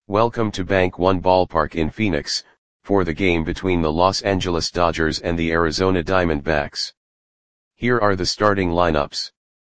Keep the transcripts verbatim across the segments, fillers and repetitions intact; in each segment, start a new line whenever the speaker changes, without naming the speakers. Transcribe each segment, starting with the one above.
Welcome to Bank One Ballpark in Phoenix, for the game between the Los Angeles Dodgers and the Arizona Diamondbacks. Here are the starting lineups.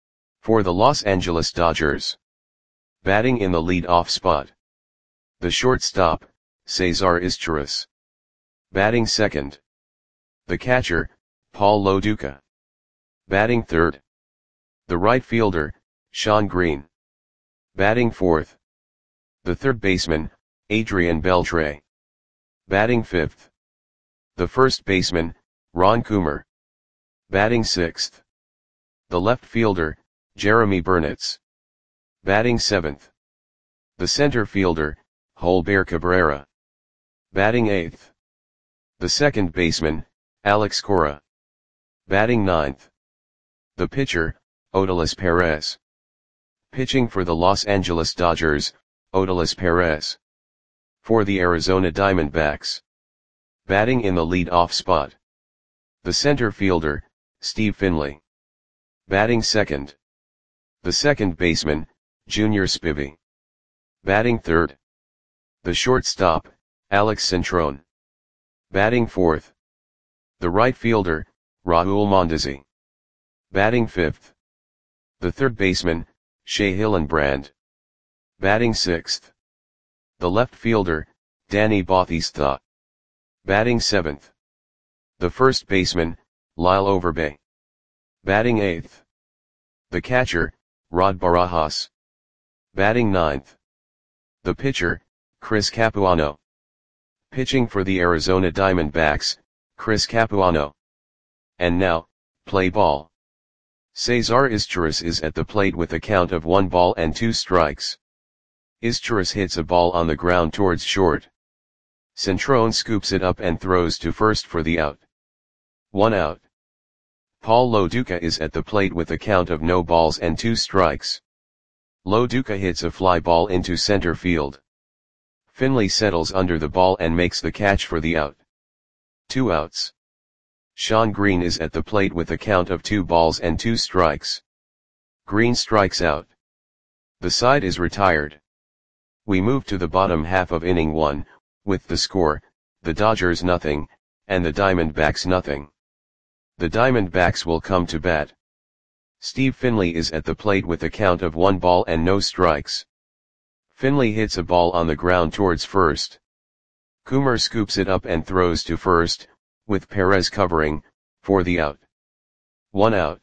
For the Los Angeles Dodgers. Batting in the lead-off spot. The shortstop, Cesar Izturis. Batting second. The catcher, Paul Lo Duca. Batting third. The right fielder, Shawn Green. Batting fourth. The third baseman, Adrian Beltre. Batting fifth. The first baseman, Ron Coomer. Batting sixth. The left fielder, Jeremy Burnitz. Batting seventh. The center fielder, Jolber Cabrera. Batting eighth. The second baseman, Alex Cora. Batting ninth. The pitcher, Odalis Perez. Pitching for the Los Angeles Dodgers, Odalis Perez. For the Arizona Diamondbacks. Batting in the lead-off spot. The center fielder, Steve Finley. Batting second. The second baseman, Junior Spivey. Batting third. The shortstop, Alex Centrone. Batting fourth. The right fielder, Raul Mondesi. Batting fifth. The third baseman, Shea Hillenbrand. Batting sixth. The left fielder, Danny Bautista. Batting seventh. The first baseman, Lyle Overbay. Batting eighth. The catcher, Rod Barajas. Batting ninth. The pitcher, Chris Capuano. Pitching for the Arizona Diamondbacks, Chris Capuano. And now, play ball. Cesar Izturis is at the plate with a count of one ball and two strikes. Izturis hits a ball on the ground towards short. Centrone scoops it up and throws to first for the out. One out. Paul Lo Duca is at the plate with a count of no balls and two strikes. Lo Duca hits a fly ball into center field. Finley settles under the ball and makes the catch for the out. Two outs. Shawn Green is at the plate with a count of two balls and two strikes. Green strikes out. The side is retired. We move to the bottom half of inning one, with the score, the Dodgers nothing, and the Diamondbacks nothing. The Diamondbacks will come to bat. Steve Finley is at the plate with a count of one ball and no strikes. Finley hits a ball on the ground towards first. Coomer scoops it up and throws to first, with Perez covering, for the out. One out.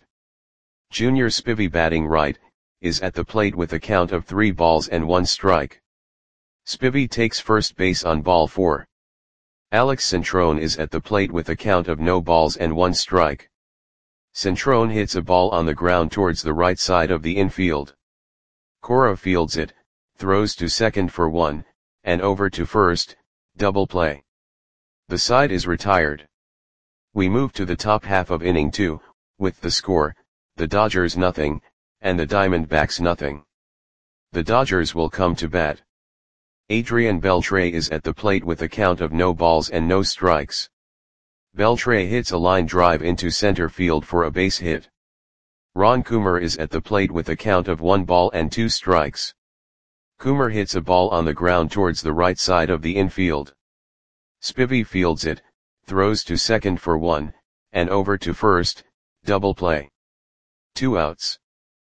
Junior Spivey, batting right, is at the plate with a count of three balls and one strike. Spivey takes first base on ball four. Alex Centrone is at the plate with a count of no balls and one strike. Centrone hits a ball on the ground towards the right side of the infield. Cora fields it, throws to second for one, and over to first, double play. The side is retired. We move to the top half of inning two, with the score, the Dodgers nothing, and the Diamondbacks nothing. The Dodgers will come to bat. Adrian Beltre is at the plate with a count of no balls and no strikes. Beltre hits a line drive into center field for a base hit. Ron Coomer is at the plate with a count of one ball and two strikes. Coomer hits a ball on the ground towards the right side of the infield. Spivey fields it, throws to second for one, and over to first, double play. Two outs.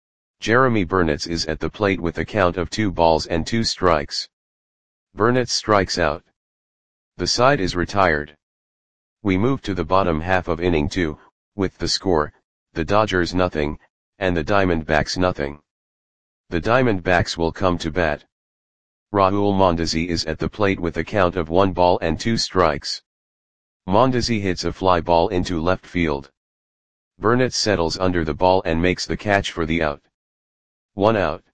Jeremy Burnitz is at the plate with a count of two balls and two strikes. Burnitz strikes out. The side is retired. We move to the bottom half of inning two, with the score, the Dodgers nothing, and the Diamondbacks nothing. The Diamondbacks will come to bat. Raul Mondesi is at the plate with a count of one ball and two strikes. Mondesi hits a fly ball into left field. Burnitz settles under the ball and makes the catch for the out. One out.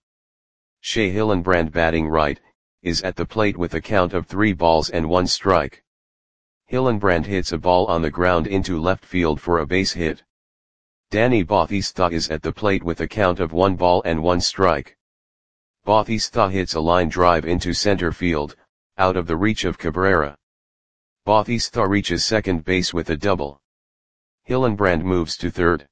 Shea Hillenbrand, batting right, is at the plate with a count of three balls and one strike. Hillenbrand hits a ball on the ground into left field for a base hit. Danny Bautista is at the plate with a count of one ball and one strike. Bautista hits a line drive into center field, out of the reach of Cabrera. Bautista reaches second base with a double. Hillenbrand moves to third.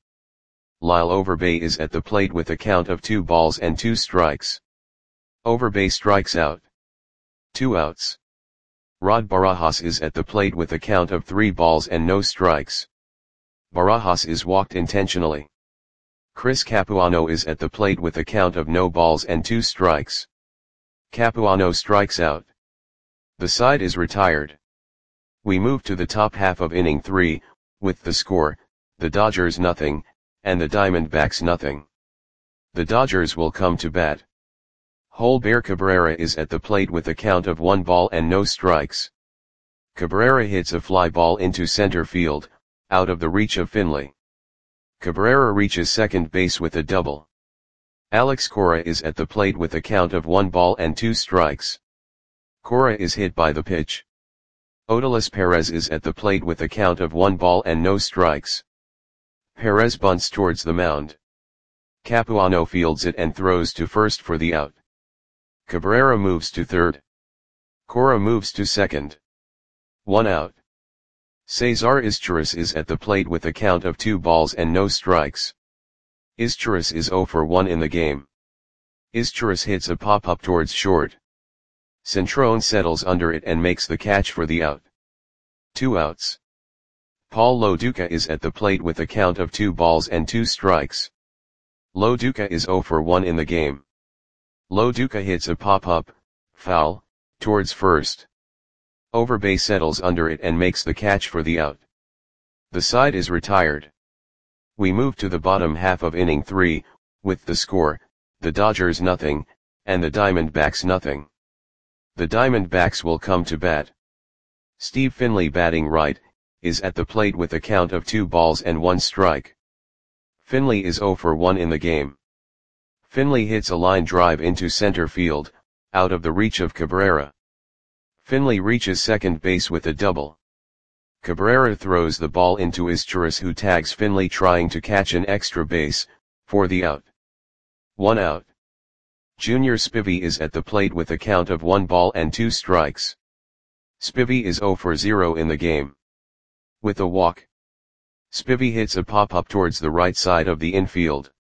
Lyle Overbay is at the plate with a count of two balls and two strikes. Overbay strikes out. Two outs. Rod Barajas is at the plate with a count of three balls and no strikes. Barajas is walked intentionally. Chris Capuano is at the plate with a count of no balls and two strikes. Capuano strikes out. The side is retired. We move to the top half of inning three, with the score, the Dodgers nothing, and the Diamondbacks nothing. The Dodgers will come to bat. Holber Cabrera is at the plate with a count of one ball and no strikes. Cabrera hits a fly ball into center field, out of the reach of Finley. Cabrera reaches second base with a double. Alex Cora is at the plate with a count of one ball and two strikes. Cora is hit by the pitch. Odalis Perez is at the plate with a count of one ball and no strikes. Perez bunts towards the mound. Capuano fields it and throws to first for the out. Cabrera moves to third. Cora moves to second. One out. Cesar Izturis is at the plate with a count of two balls and no strikes. Izturis is zero for one in the game. Izturis hits a pop-up towards short. Centrone settles under it and makes the catch for the out. Two outs. Paul Lo Duca is at the plate with a count of two balls and two strikes. Lo Duca is zero for one in the game. Lo Duca hits a pop-up, foul, towards first. Overbay settles under it and makes the catch for the out. The side is retired. We move to the bottom half of inning three, with the score, the Dodgers nothing, and the Diamondbacks nothing. The Diamondbacks will come to bat. Steve Finley, batting right, is at the plate with a count of two balls and one strike. Finley is zero for one in the game. Finley hits a line drive into center field, out of the reach of Cabrera. Finley reaches second base with a double. Cabrera throws the ball into Izturis, who tags Finley trying to catch an extra base, for the out. One out. Junior Spivey is at the plate with a count of one ball and two strikes. Spivey is zero for zero in the game. With a walk. Spivey hits a pop-up towards the right side of the infield.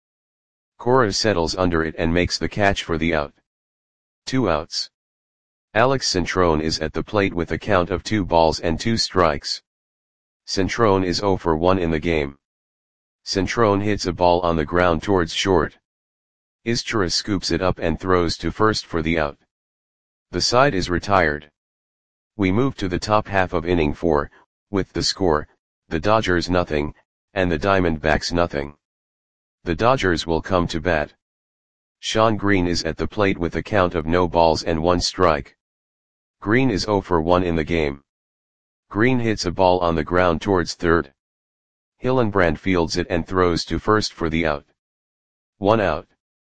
Cora settles under it and makes the catch for the out. Two outs. Alex Centrone is at the plate with a count of two balls and two strikes. Centrone is zero for one in the game. Centrone hits a ball on the ground towards short. Izturis scoops it up and throws to first for the out. The side is retired. We move to the top half of inning four, with the score, the Dodgers nothing, and the Diamondbacks nothing. The Dodgers will come to bat. Sean Green is at the plate with a count of no balls and one strike. Green is zero for one in the game. Green hits a ball on the ground towards third. Hillenbrand fields it and throws to first for the out. One out.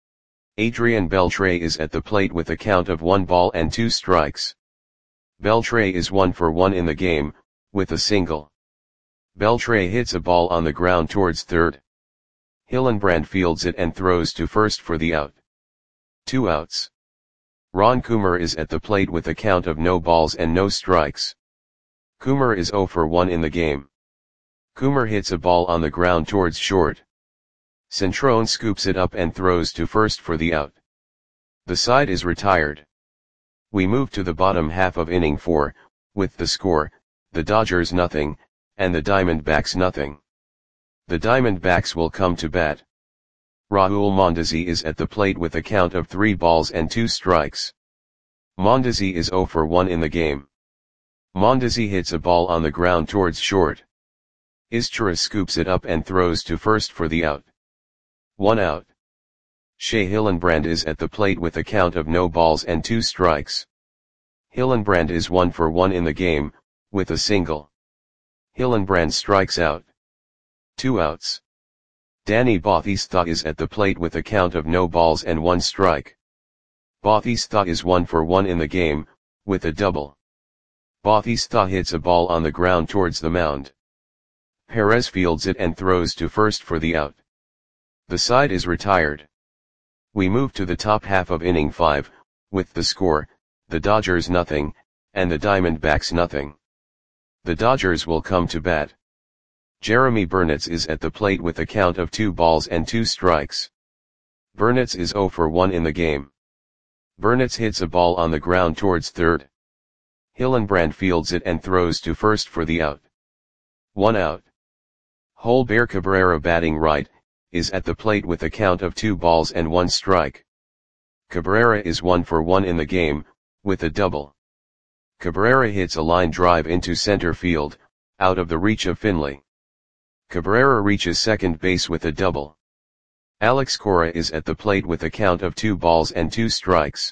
Adrian Beltre is at the plate with a count of one ball and two strikes. Beltre is one for one in the game, with a single. Beltre hits a ball on the ground towards third. Hillenbrand fields it and throws to first for the out. Two outs. Ron Coomer is at the plate with a count of no balls and no strikes. Coomer is zero for one in the game. Coomer hits a ball on the ground towards short. Centrone scoops it up and throws to first for the out. The side is retired. We move to the bottom half of inning four, with the score, the Dodgers nothing, and the Diamondbacks nothing. The Diamondbacks will come to bat. Raul Mondesi is at the plate with a count of three balls and two strikes. Mondesi is zero for one in the game. Mondesi hits a ball on the ground towards short. Izturis scoops it up and throws to first for the out. One out. Shea Hillenbrand is at the plate with a count of no balls and two strikes. Hillenbrand is one for one in the game, with a single. Hillenbrand strikes out. Two outs. Danny Bautista is at the plate with a count of no balls and one strike. Bautista is one for one in the game, with a double. Bautista hits a ball on the ground towards the mound. Perez fields it and throws to first for the out. The side is retired. We move to the top half of inning five, with the score, the Dodgers nothing, and the Diamondbacks nothing. The Dodgers will come to bat. Jeremy Burnitz is at the plate with a count of two balls and two strikes. Burnitz is zero for one in the game. Burnitz hits a ball on the ground towards third. Hillenbrand fields it and throws to first for the out. One out. Holber Cabrera batting right, is at the plate with a count of two balls and one strike. Cabrera is one for one in the game, with a double. Cabrera hits a line drive into center field, out of the reach of Finley. Cabrera reaches second base with a double. Alex Cora is at the plate with a count of two balls and two strikes.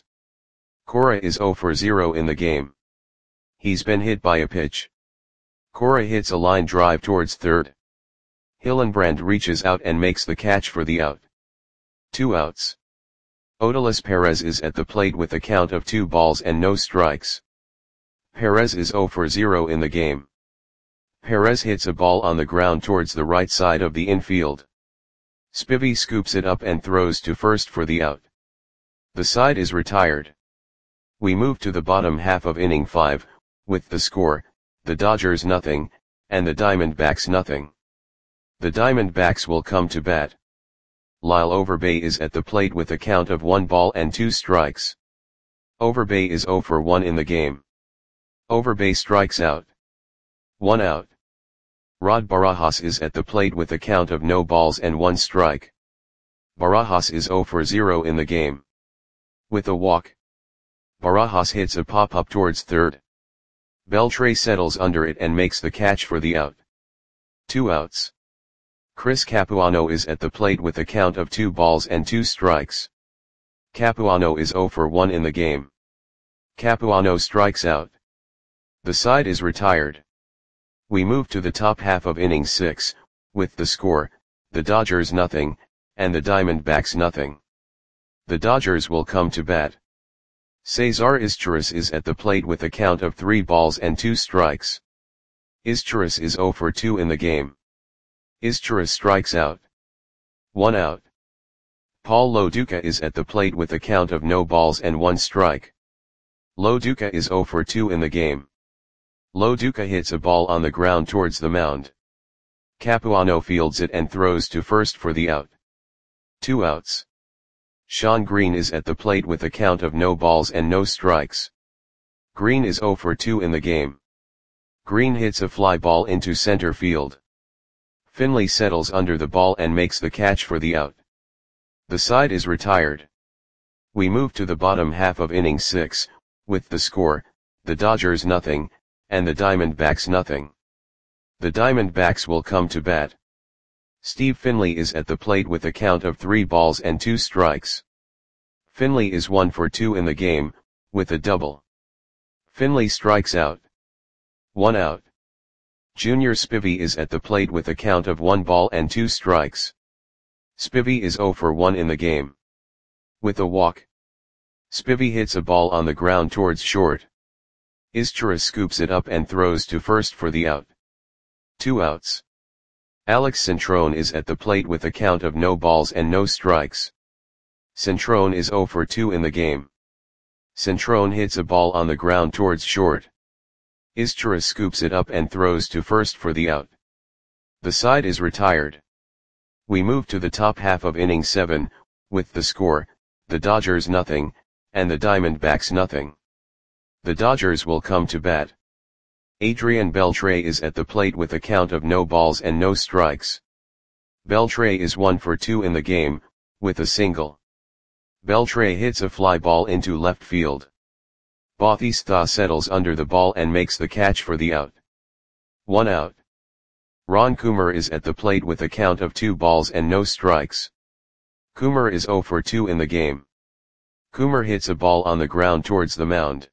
Cora is zero for zero in the game. He's been hit by a pitch. Cora hits a line drive towards third. Hillenbrand reaches out and makes the catch for the out. Two outs. Odalis Perez is at the plate with a count of two balls and no strikes. Perez is zero for zero in the game. Perez hits a ball on the ground towards the right side of the infield. Spivey scoops it up and throws to first for the out. The side is retired. We move to the bottom half of inning five, with the score, the Dodgers nothing, and the Diamondbacks nothing. The Diamondbacks will come to bat. Lyle Overbay is at the plate with a count of one ball and two strikes. Overbay is zero for one in the game. Overbay strikes out. One out. Rod Barajas is at the plate with a count of no balls and one strike. Barajas is zero for zero in the game. With a walk. Barajas hits a pop-up towards third. Beltre settles under it and makes the catch for the out. Two outs. Chris Capuano is at the plate with a count of two balls and two strikes. Capuano is zero for one in the game. Capuano strikes out. The side is retired. We move to the top half of inning six, with the score, the Dodgers nothing, and the Diamondbacks nothing. The Dodgers will come to bat. Cesar Izturis is at the plate with a count of three balls and two strikes. Izturis is zero for two in the game. Izturis strikes out. One out. Paul Loduca is at the plate with a count of no balls and one strike. Loduca is zero for two in the game. Loduca hits a ball on the ground towards the mound. Capuano fields it and throws to first for the out. Two outs. Sean Green is at the plate with a count of no balls and no strikes. Green is zero for two in the game. Green hits a fly ball into center field. Finley settles under the ball and makes the catch for the out. The side is retired. We move to the bottom half of inning six, with the score, the Dodgers nothing, and the Diamondbacks nothing. The Diamondbacks will come to bat. Steve Finley is at the plate with a count of three balls and two strikes. Finley is one for two in the game, with a double. Finley strikes out. One out. Junior Spivey is at the plate with a count of one ball and two strikes. Spivey is zero for one in the game. With a walk. Spivey hits a ball on the ground towards short. Izturis scoops it up and throws to first for the out. Two outs. Alex Centrone is at the plate with a count of no balls and no strikes. Centrone is zero for two in the game. Centrone hits a ball on the ground towards short. Izturis scoops it up and throws to first for the out. The side is retired. We move to the top half of inning seven, with the score, the Dodgers nothing, and the Diamondbacks nothing. The Dodgers will come to bat. Adrian Beltre is at the plate with a count of no balls and no strikes. Beltre is one for two in the game, with a single. Beltre hits a fly ball into left field. Bautista settles under the ball and makes the catch for the out. One out. Ron Coomer is at the plate with a count of two balls and no strikes. Coomer is zero for two in the game. Coomer hits a ball on the ground towards the mound.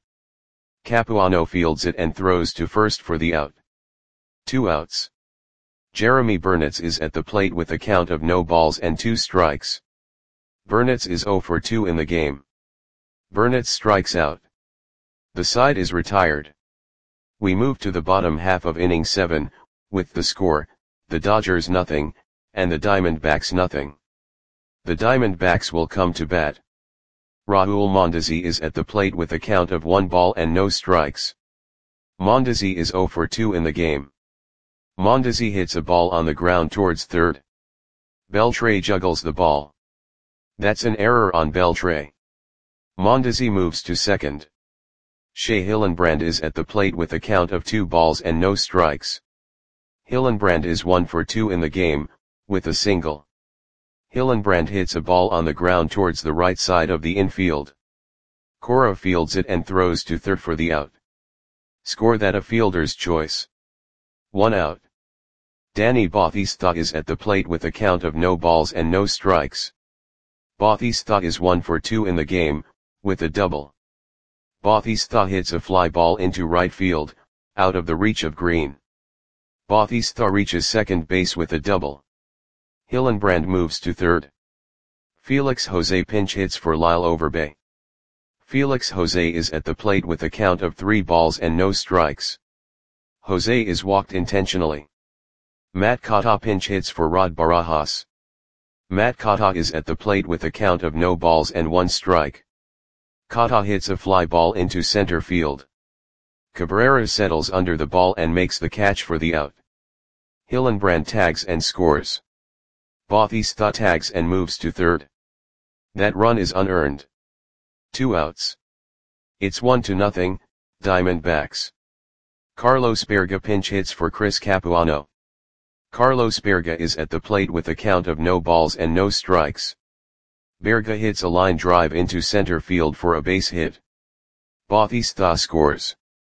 Capuano fields it and throws to first for the out. Two outs. Jeremy Burnitz is at the plate with a count of no balls and two strikes. Burnitz is zero for two in the game. Burnitz strikes out. The side is retired. We move to the bottom half of inning seven, with the score, the Dodgers nothing, and the Diamondbacks nothing. The Diamondbacks will come to bat. Raul Mondesi is at the plate with a count of one ball and no strikes. Mondesi is zero for two in the game. Mondesi hits a ball on the ground towards third. Beltre juggles the ball. That's an error on Beltre. Mondesi moves to second. Shea Hillenbrand is at the plate with a count of two balls and no strikes. Hillenbrand is one for two in the game, with a single. Hillenbrand hits a ball on the ground towards the right side of the infield. Cora fields it and throws to third for the out. Score that a fielder's choice. One out. Danny Bautista is at the plate with a count of no balls and no strikes. Bautista is one for two in the game, with a double. Bautista hits a fly ball into right field, out of the reach of Green. Bautista reaches second base with a double. Hillenbrand moves to third. Felix Jose pinch hits for Lyle Overbay. Felix Jose is at the plate with a count of three balls and no strikes. Jose is walked intentionally. Matt Cotta pinch hits for Rod Barajas. Matt Cotta is at the plate with a count of no balls and one strike. Cotta hits a fly ball into center field. Cabrera settles under the ball and makes the catch for the out. Hillenbrand tags and scores. Bautista tags and moves to third. That run is unearned. Two outs. It's one to nothing, Diamondbacks. Carlos Berga pinch hits for Chris Capuano. Carlos Berga is at the plate with a count of no balls and no strikes. Berga hits a line drive into center field for a base hit. Bautista scores.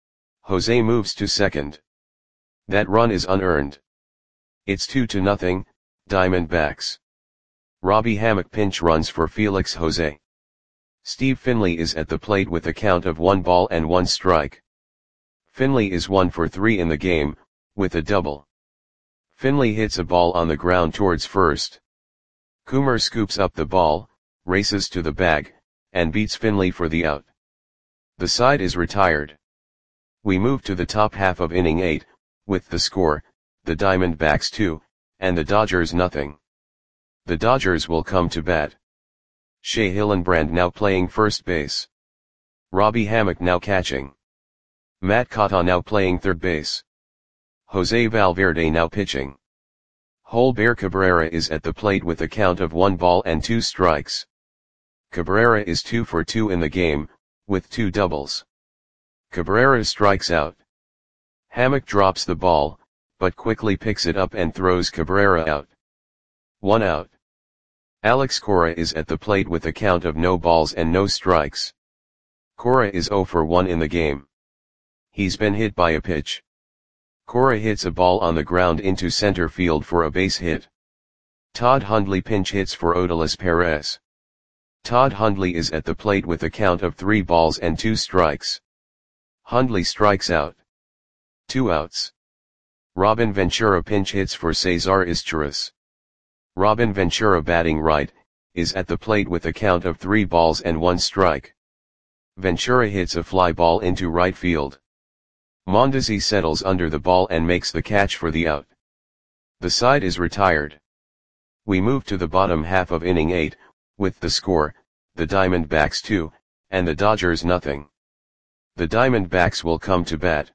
Jose moves to second. That run is unearned. It's two to nothing, Diamondbacks. Robbie Hammock pinch runs for Felix Jose. Steve Finley is at the plate with a count of one ball and one strike. Finley is one for three in the game, with a double. Finley hits a ball on the ground towards first. Coomer scoops up the ball, races to the bag, and beats Finley for the out. The side is retired. We move to the top half of inning eight, with the score, the Diamondbacks two, and the Dodgers nothing. The Dodgers will come to bat. Shea Hillenbrand now playing first base. Robbie Hammock now catching. Matt Cotta now playing third base. Jose Valverde now pitching. Holber Cabrera is at the plate with a count of one ball and two strikes. Cabrera is two for two in the game, with two doubles. Cabrera strikes out. Hammock drops the ball, but quickly picks it up and throws Cabrera out. One out. Alex Cora is at the plate with a count of no balls and no strikes. Cora is zero for one in the game. He's been hit by a pitch. Cora hits a ball on the ground into center field for a base hit. Todd Hundley pinch hits for Odalis Perez. Todd Hundley is at the plate with a count of three balls and two strikes. Hundley strikes out. Two outs. Robin Ventura pinch hits for Cesar Izturis. Robin Ventura batting right, is at the plate with a count of three balls and one strike. Ventura hits a fly ball into right field. Mondesi settles under the ball and makes the catch for the out. The side is retired. We move to the bottom half of inning eight, with the score, the Diamondbacks two, and the Dodgers nothing. The Diamondbacks will come to bat.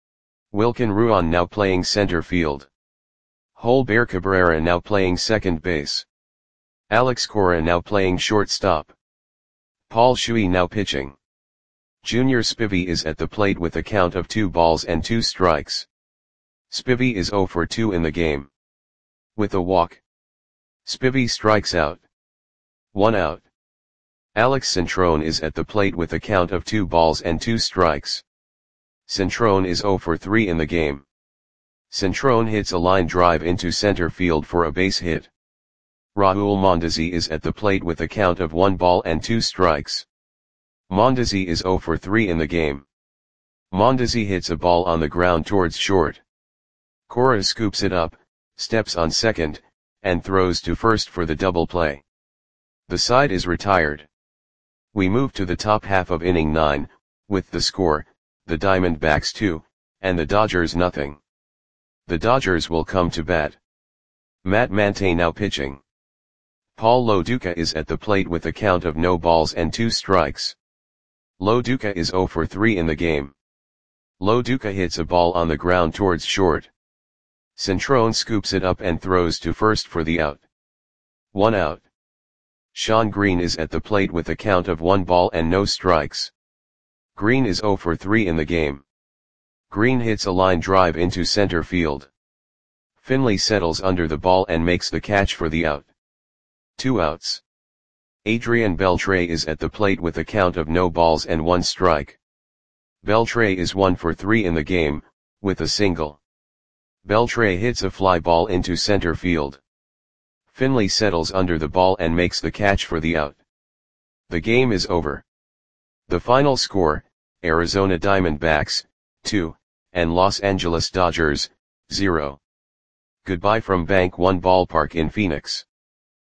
Wilkin Ruan now playing center field. Holber Cabrera now playing second base. Alex Cora now playing shortstop. Paul Shuey now pitching. Junior Spivey is at the plate with a count of two balls and two strikes. Spivey is zero for two in the game. With a walk. Spivey strikes out. One out. Alex Centrone is at the plate with a count of two balls and two strikes. Centrone is zero for three in the game. Centrone hits a line drive into center field for a base hit. Raul Mondesi is at the plate with a count of one ball and two strikes. Mondesi is zero for three in the game. Mondesi hits a ball on the ground towards short. Cora scoops it up, steps on second, and throws to first for the double play. The side is retired. We move to the top half of inning nine, with the score, the Diamondbacks two, and the Dodgers nothing. The Dodgers will come to bat. Matt Mante now pitching. Paul Loduca is at the plate with a count of no balls and two strikes. Loduca is zero for three in the game. Loduca hits a ball on the ground towards short. Centrone scoops it up and throws to first for the out. One out. Sean Green is at the plate with a count of one ball and no strikes. Green is zero for three in the game. Green hits a line drive into center field. Finley settles under the ball and makes the catch for the out. Two outs. Adrian Beltre is at the plate with a count of no balls and one strike. Beltre is one for three in the game, with a single. Beltre hits a fly ball into center field. Finley settles under the ball and makes the catch for the out. The game is over. The final score, Arizona Diamondbacks, two, and Los Angeles Dodgers, zero. Goodbye from Bank One Ballpark in Phoenix.